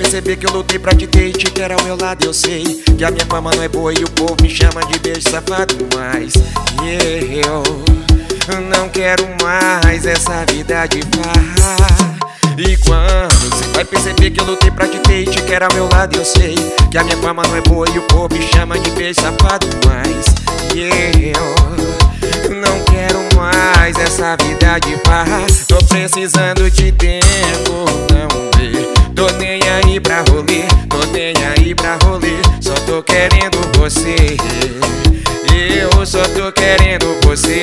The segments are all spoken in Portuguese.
perceber que eu lutei pra te ter e te quero ao meu lado. Eu sei que a minha fama não é boa e o povo me chama de beijo safado, mas eu não quero mais essa vida de farra. E quando você vai perceber que eu lutei pra te ter e te quero ao meu lado. Eu sei que a minha fama não é boa e o povo me chama de beijo safado, mas eu não quero mais essa vida de farra. Tô precisando de tempo, não vê. Tô nem aí pra rolê, tô nem aí pra rolê. Só tô querendo você, eu só tô querendo você.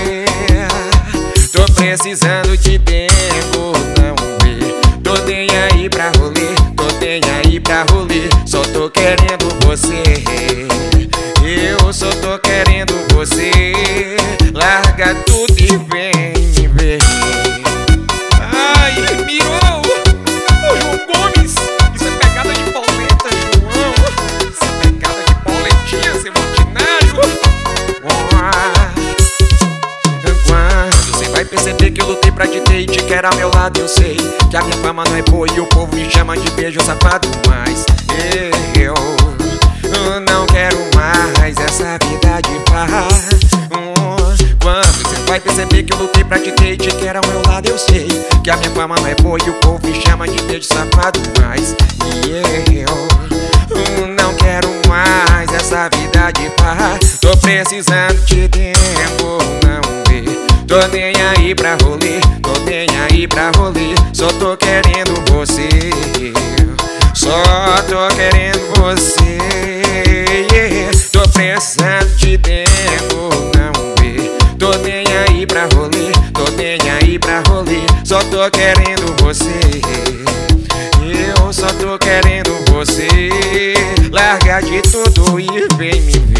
Tô precisando de tempo, não vê. Tô nem aí pra rolê, tô nem aí pra rolê. Só tô querendo você, eu só tô querendo você. Larga tudo e vem me ver. Ai, mirou! Ô João Gomes, isso é pegada de polenta, João. Isso é pegada de polentinha, seu ordinário. Quando você vai perceber que eu lutei pra te ter e te quero ao meu lado. Eu sei que a minha fama não é boa e o povo me chama de beijo safado, mas eu não quero mais essa vida de farra. Quando você vai perceber que eu lutei pra te ter e te quero ao meu lado. Eu sei que a minha fama não é boa e o povo me chama de beijo safado, mas eu não quero mais essa vida de farra. Tô precisando de tempo, não vê. Tô nem aí pra rolê, tô nem aí pra rolê. Só tô querendo você, só tô querendo você. Tô precisando de tempo, não vê. Tô nem aí pra rolê, tô nem aí pra rolê. Só tô querendo você, eu só tô querendo você. Larga de tudo e vem me ver.